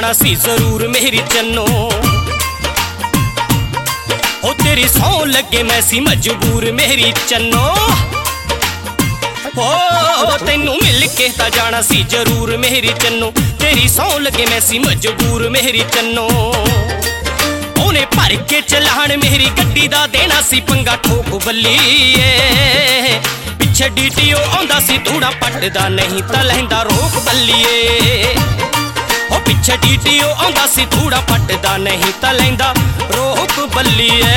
जाना सी जरूर मेरी चन्नो। ओ तेरी सौं लगे मैं सी मजबूर मेरी चन्नो। ओ तेनू मिल के ता जाना सी जरूर मेरी चन्नो। तेरी सौं लगे मैं सी मजबूर मेरी चन्नो। ओने भर के चलान मेरी गड्डी दा देना सी पंगा ठोक बल्लीए। पिछे डीटीओ आंदा सी धूड़ा पटदा नहीं तां लैंदा रोक बल्लीए। ओ पिछे डीटीओ आंदा सी धूड़ा पटदा नहीं तां लैंदा रोक बल्लीए।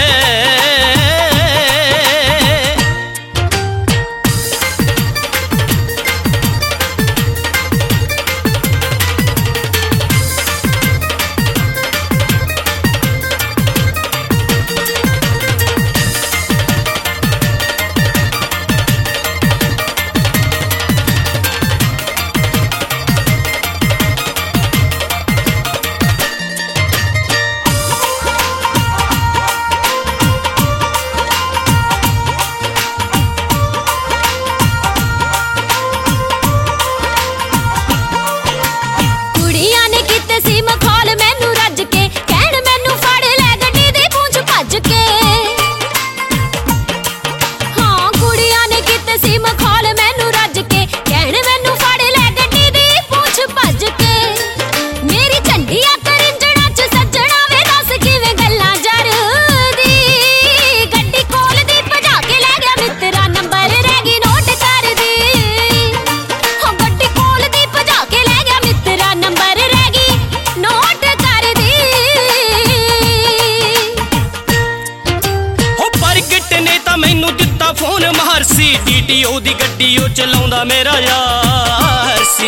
डीटीओ दी गड्डी ओ चलाउंदा मेरा यार सी।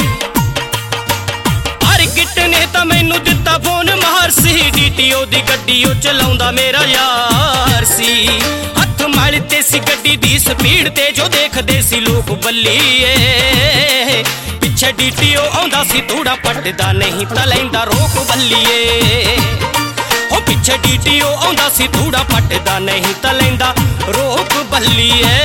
हर गिट ने तां मैनू दित्ता फोन मार सी। डीटीओ दी गड्डी ओ चलाउंदा मेरा यार सी। हथ मलते सी गड्डी दी स्पीड ते जो देखदे सी लोग बल्लीए। पिछे डीटीओ आंदा सी धूड़ा पटदा नहीं तां लैंदा रोक बल्लीए। ओ पिछे डीटीओ आंदा सी धूड़ा पटदा नहीं तां लैंदा रोक बल्लीए।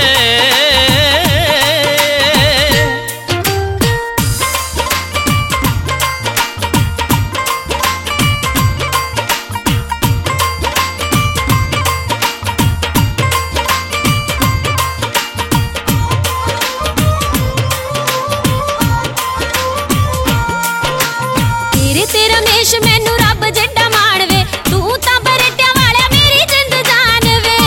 ते रमेश मैनू रब जिड्डा मान वे। तू तां बरेटिया वालिया मेरी जिंद जान वे।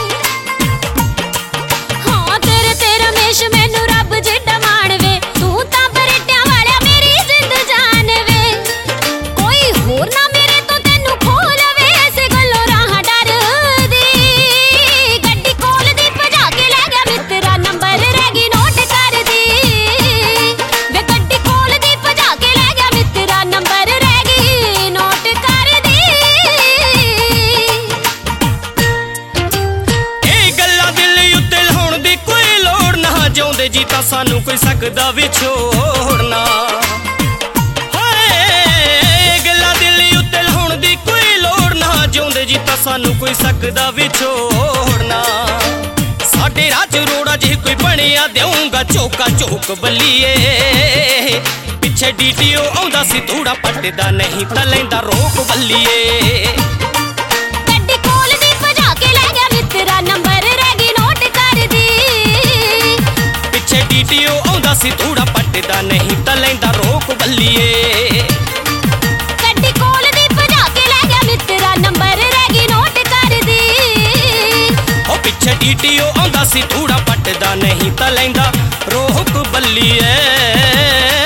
हाँ तेरे ते रमेश मैनू रब जिड्डा मान वे। तू तां बरेटिया वालिया मेरी जिंद जान वे। कोई होर ना मेरे तो तेनू खोल वे। इस गल्लों राह डर दी। गड्डी कोल दी भजा के लै गया मित्रा नंबर रह गई नोट कर दी। वे गड्डी कोल दी भजा के लै गया मित्रा नंबर जी तां सानू कोई सकदा वी छोड़ना। गल्लां दिल उत्ते लाउण दी कोई लोड़ ना। जिउंदे जी तां सानू कोई सकदा वी छोड़ना। साडे राज रोड़ा जे कोई बणिया देऊंगा चौका चौक बल्लीए। पिछे डीटीओ आंदा सी धूड़ा पटदा नहीं तां लैंदा रोक बल्लीए। गड्डी कोल दी भजा के लै गया मित्रा नंबर रह गई नोट कर दी। डीटीओ आंदा सी धूड़ा पटदा नहीं तां लैंदा रोक बल्लीए। गड्डी कोल दी भजा के लै गया मित्रा नंबर रह गई नोट कर दी। ओ पिछे डीटीओ आंदा सी धूड़ा पटदा नहीं तां लैंदा रोक बल्लीए।